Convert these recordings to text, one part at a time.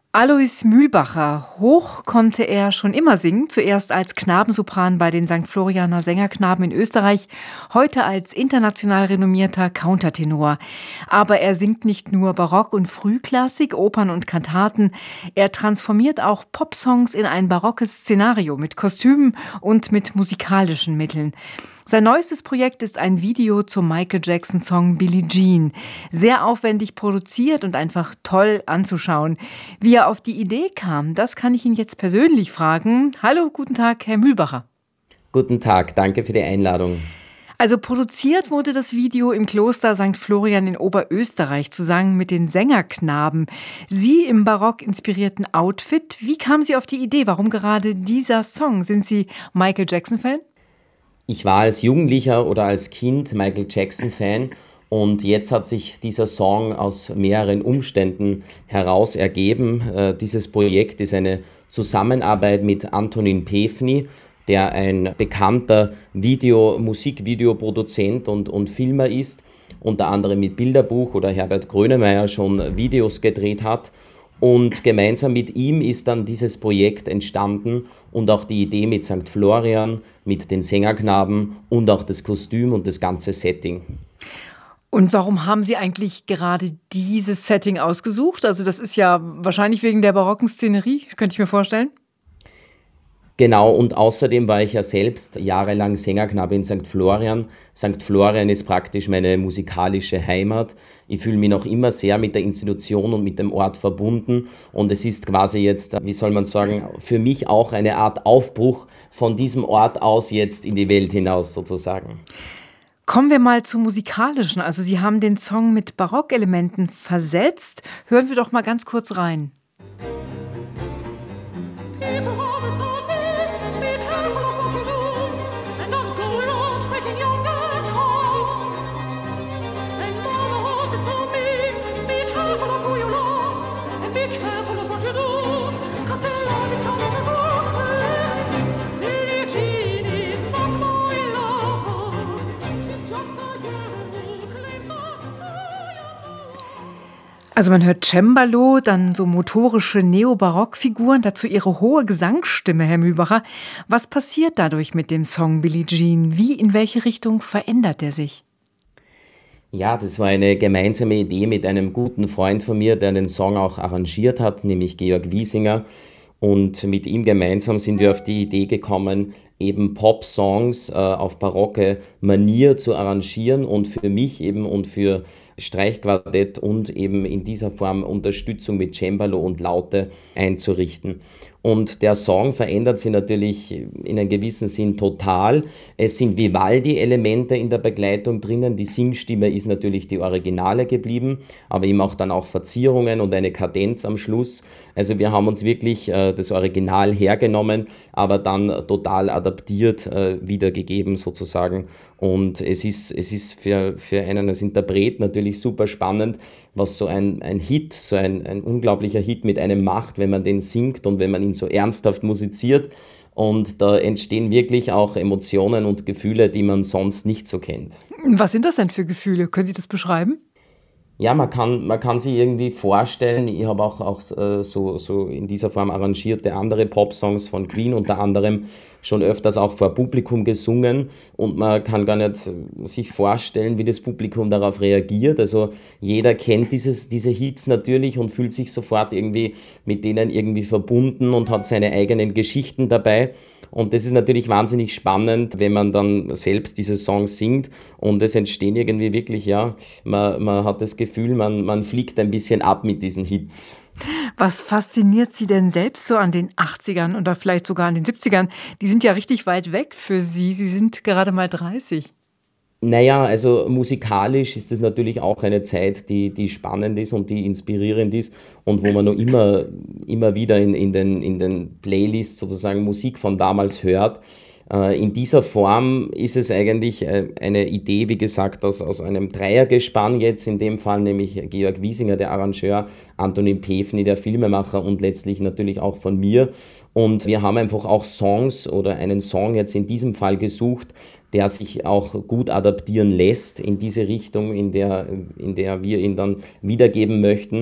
Alois Mühlbacher. Hoch konnte er schon immer singen, zuerst als Knabensopran bei den St. Florianer Sängerknaben in Österreich, heute als international renommierter Countertenor. Aber er singt nicht nur Barock- und Frühklassik, Opern und Kantaten, er transformiert auch Popsongs in ein barockes Szenario mit Kostümen und mit musikalischen Mitteln. Sein neuestes Projekt ist ein Video zum Michael Jackson-Song Billie Jean. Sehr aufwendig produziert und einfach toll anzuschauen. Wie er auf die Idee kam, das kann ich ihn jetzt persönlich fragen. Hallo, guten Tag, Herr Mühlbacher. Guten Tag, danke für die Einladung. Also produziert wurde das Video im Kloster St. Florian in Oberösterreich zusammen mit den Sängerknaben. Sie im barock inspirierten Outfit. Wie kamen Sie auf die Idee? Warum gerade dieser Song? Sind Sie Michael Jackson-Fan? Ich war als Jugendlicher oder als Kind Michael Jackson-Fan und jetzt hat sich dieser Song aus mehreren Umständen heraus ergeben. Dieses Projekt ist eine Zusammenarbeit mit Antonín Pevný, der ein bekannter Musikvideoproduzent und Filmer ist, unter anderem mit Bilderbuch oder Herbert Grönemeyer schon Videos gedreht hat. Und gemeinsam mit ihm ist dann dieses Projekt entstanden und auch die Idee mit St. Florian, mit den Sängerknaben und auch das Kostüm und das ganze Setting. Und warum haben Sie eigentlich gerade dieses Setting ausgesucht? Also das ist ja wahrscheinlich wegen der barocken Szenerie, könnte ich mir vorstellen. Genau, und außerdem war ich ja selbst jahrelang Sängerknabe in St. Florian. St. Florian ist praktisch meine musikalische Heimat. Ich fühle mich noch immer sehr mit der Institution und mit dem Ort verbunden. Und es ist quasi jetzt, wie soll man sagen, für mich auch eine Art Aufbruch von diesem Ort aus jetzt in die Welt hinaus sozusagen. Kommen wir mal zum Musikalischen. Also Sie haben den Song mit Barockelementen versetzt. Hören wir doch mal ganz kurz rein. Also man hört Cembalo, dann so motorische Neobarockfiguren, dazu Ihre hohe Gesangsstimme, Herr Mühlbacher. Was passiert dadurch mit dem Song Billie Jean? Wie, in welche Richtung verändert er sich? Ja, das war eine gemeinsame Idee mit einem guten Freund von mir, der den Song auch arrangiert hat, nämlich Georg Wiesinger. Und mit ihm gemeinsam sind wir auf die Idee gekommen, eben Pop-Songs auf barocke Manier zu arrangieren und für mich eben und für Streichquartett und eben in dieser Form Unterstützung mit Cembalo und Laute einzurichten. Und der Song verändert sich natürlich in einem gewissen Sinn total. Es sind Vivaldi-Elemente in der Begleitung drinnen. Die Singstimme ist natürlich die Originale geblieben, aber eben auch dann auch Verzierungen und eine Kadenz am Schluss. Also wir haben uns wirklich das Original hergenommen, aber dann total adaptiert wiedergegeben sozusagen. Und es ist für einen als Interpret natürlich super spannend, was so ein Hit, so ein unglaublicher Hit mit einem macht, wenn man den singt und wenn man ihn so ernsthaft musiziert. Und da entstehen wirklich auch Emotionen und Gefühle, die man sonst nicht so kennt. Was sind das denn für Gefühle? Können Sie das beschreiben? Ja, man kann sich irgendwie vorstellen, ich habe auch so in dieser Form arrangierte andere Pop-Songs von Queen unter anderem schon öfters auch vor Publikum gesungen und man kann gar nicht sich vorstellen, wie das Publikum darauf reagiert. Also jeder kennt diese Hits natürlich und fühlt sich sofort irgendwie mit denen irgendwie verbunden und hat seine eigenen Geschichten dabei. Und das ist natürlich wahnsinnig spannend, wenn man dann selbst diese Songs singt und es entstehen irgendwie wirklich, ja, man hat das Gefühl, man fliegt ein bisschen ab mit diesen Hits. Was fasziniert Sie denn selbst so an den 80ern oder vielleicht sogar an den 70ern? Die sind ja richtig weit weg für Sie. Sie sind gerade mal 30. Naja, also musikalisch ist es natürlich auch eine Zeit, die spannend ist und die inspirierend ist und wo man noch immer wieder in den Playlists sozusagen Musik von damals hört. In dieser Form ist es eigentlich eine Idee, wie gesagt, aus einem Dreiergespann jetzt in dem Fall, nämlich Georg Wiesinger, der Arrangeur, Antonín Pevný, der Filmemacher und letztlich natürlich auch von mir. Und wir haben einfach auch Songs oder einen Song jetzt in diesem Fall gesucht, der sich auch gut adaptieren lässt in diese Richtung, in der wir ihn dann wiedergeben möchten.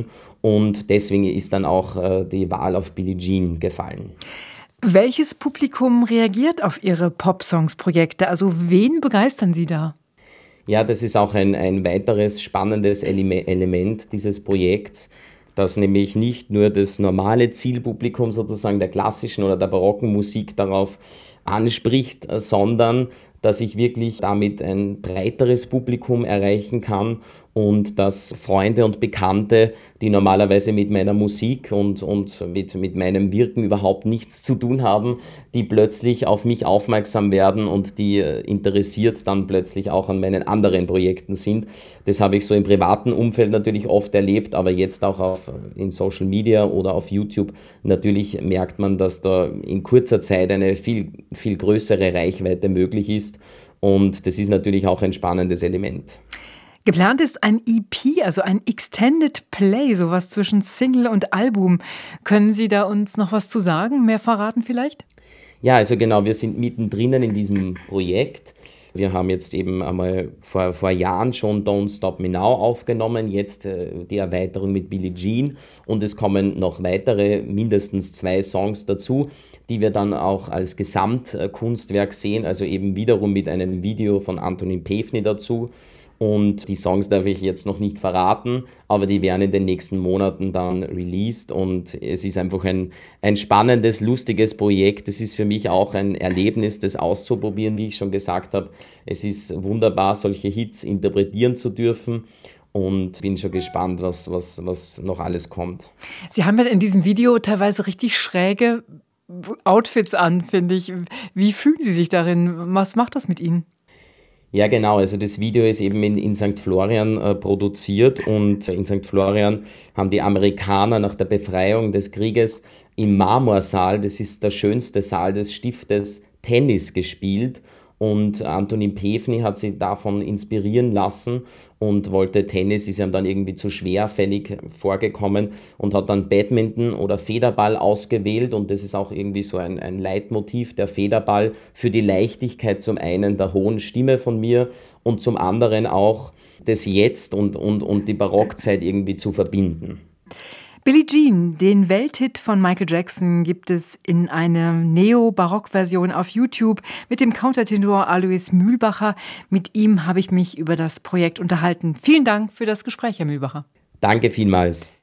und deswegen ist dann auch die Wahl auf Billie Jean gefallen. Welches Publikum reagiert auf Ihre Popsongs-Projekte? Also wen begeistern Sie da? Ja, das ist auch ein weiteres spannendes Element dieses Projekts, dass nämlich nicht nur das normale Zielpublikum sozusagen der klassischen oder der barocken Musik darauf anspricht, sondern dass ich wirklich damit ein breiteres Publikum erreichen kann und dass Freunde und Bekannte, die normalerweise mit meiner Musik und mit meinem Wirken überhaupt nichts zu tun haben, die plötzlich auf mich aufmerksam werden und die interessiert dann plötzlich auch an meinen anderen Projekten sind. Das habe ich so im privaten Umfeld natürlich oft erlebt, aber jetzt auch in Social Media oder auf YouTube. Natürlich merkt man, dass da in kurzer Zeit eine viel, viel größere Reichweite möglich ist und das ist natürlich auch ein spannendes Element. Geplant ist ein EP, also ein Extended Play, sowas zwischen Single und Album. Können Sie da uns noch was zu sagen, mehr verraten vielleicht? Ja, also genau, wir sind mittendrin in diesem Projekt. Wir haben jetzt eben einmal vor Jahren schon Don't Stop Me Now aufgenommen, jetzt die Erweiterung mit Billie Jean und es kommen noch weitere, mindestens 2 Songs dazu, die wir dann auch als Gesamtkunstwerk sehen, also eben wiederum mit einem Video von Antonín Pevný dazu. Und die Songs darf ich jetzt noch nicht verraten, aber die werden in den nächsten Monaten dann released und es ist einfach ein spannendes, lustiges Projekt. Es ist für mich auch ein Erlebnis, das auszuprobieren, wie ich schon gesagt habe. Es ist wunderbar, solche Hits interpretieren zu dürfen und bin schon gespannt, was noch alles kommt. Sie haben ja in diesem Video teilweise richtig schräge Outfits an, finde ich. Wie fühlen Sie sich darin? Was macht das mit Ihnen? Ja, genau. Also das Video ist eben in St. Florian produziert und in St. Florian haben die Amerikaner nach der Befreiung des Krieges im Marmorsaal, das ist der schönste Saal des Stiftes, Tennis gespielt und Antonín Pevný hat sich davon inspirieren lassen und wollte Tennis, ist ihm dann irgendwie zu schwerfällig vorgekommen und hat dann Badminton oder Federball ausgewählt und das ist auch irgendwie so ein Leitmotiv, der Federball, für die Leichtigkeit zum einen der hohen Stimme von mir und zum anderen auch das Jetzt und die Barockzeit irgendwie zu verbinden. Billie Jean, den Welthit von Michael Jackson, gibt es in einer Neo-Barock-Version auf YouTube mit dem Countertenor Alois Mühlbacher. Mit ihm habe ich mich über das Projekt unterhalten. Vielen Dank für das Gespräch, Herr Mühlbacher. Danke vielmals.